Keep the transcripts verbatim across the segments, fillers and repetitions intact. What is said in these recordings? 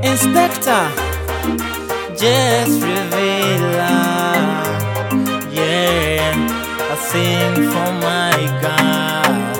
Inspector just revealer. Yeah, I sing for my God.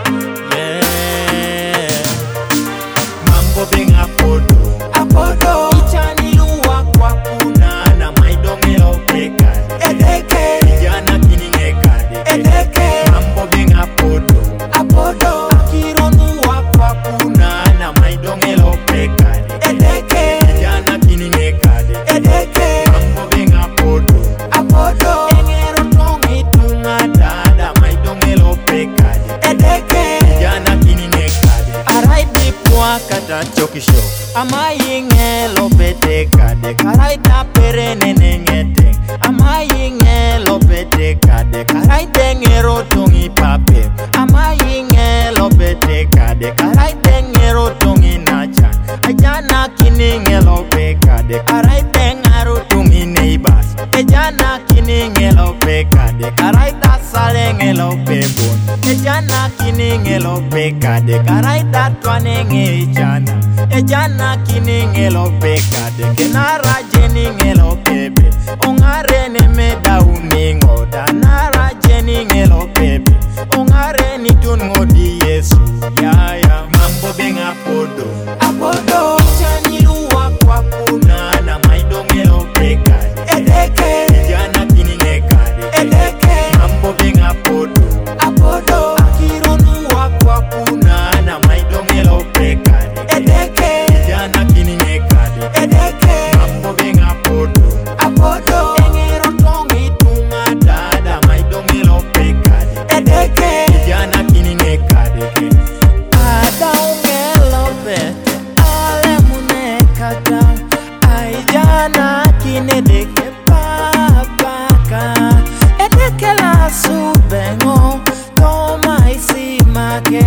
Yeah, mambo bing apodo apodo ichani luwa kwa kuna na maidongelo peka edeke vijana kiningekade edeke mambo bing apodo apodo akironduwa kwa kuna na maidongelo peka edeke vijana kiningekade edeke mambo bing apodo apodo engero tongi tunga dada maidongelo peka edeke vijana kiningekade arai bipwa kata chokisho amayingelo bedekade karai da perene nengete amayingelo bedekade karai dengero tongi pape amayingelo bedekade karai dengero tongi nacha ajana kiningelo bekade karai dengaro tongi neighbors ejana kiningelo bekade karai da salengelo bebon ejana kiningelo bekade karai da twanenge jana ejana kiningelo bekade kenara jeningelo bebe ongare ne meda uningo danara jeningelo bebe ongare ni tunngodi Yesu ya ya mambo benga podo apodo chani luwa kwa kuna na maidongelo bekade edeke ejana kiningekade edeke mambo benga podo apodo akironuwa kwa kuna na maidongelo bekade edeke ejana kiningekade edeke mambo benga podo apodo engero tongi tunga dada maidongelo bekade edeke ejana kiningekade ada ungelo bete ale munekata aijana kinedeke papaka edeke la subengo toma isimake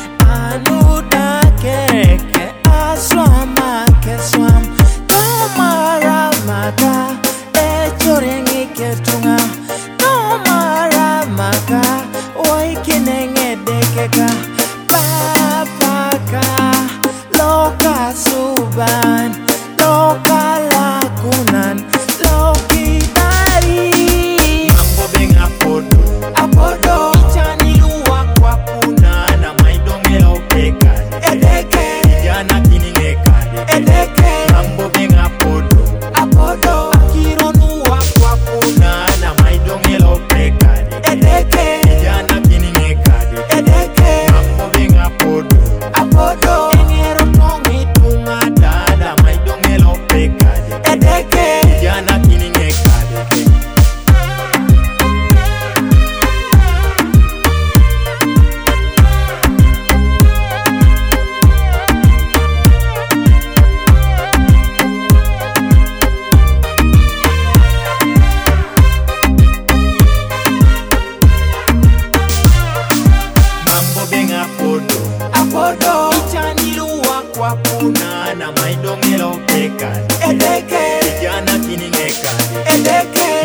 anuda kereke aswamake swam toma ramaka echorengi ketunga toma ramaka oikinengedekeka papaka loka suban loka lakunan lokidari mambo benga podo apodo ichani luwa kwa kuna na maidongelo bekade edeke vijana kiningekade edeke mambo benga podo apodo akironuwa kwa kuna na maidongelo bekade edeke vijana kiningekade edeke mambo benga podo apodo engero tongi tunga dada maidongelo bekade edeke vijana kiningekade mambo benga podo apodo ichani luwa kwa kuna na maidongelo bekade edeke vijana kiningekade edeke